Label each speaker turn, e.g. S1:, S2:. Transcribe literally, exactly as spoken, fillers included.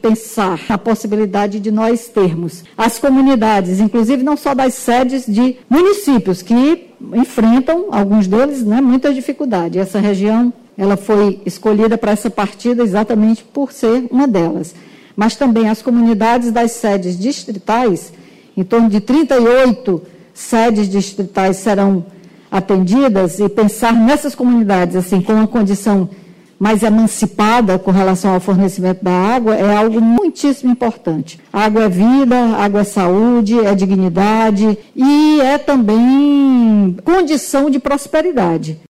S1: pensar a possibilidade de nós termos as comunidades, inclusive não só das sedes de municípios que enfrentam, alguns deles, né, muita dificuldade. Essa região ela foi escolhida para essa partida exatamente por ser uma delas. Mas também as comunidades das sedes distritais, em torno de trinta e oito sedes distritais serão atendidas, e pensar nessas comunidades assim, com uma condição mais emancipada com relação ao fornecimento da água é algo muitíssimo importante. Água é vida, água é saúde, é dignidade e é também condição de prosperidade.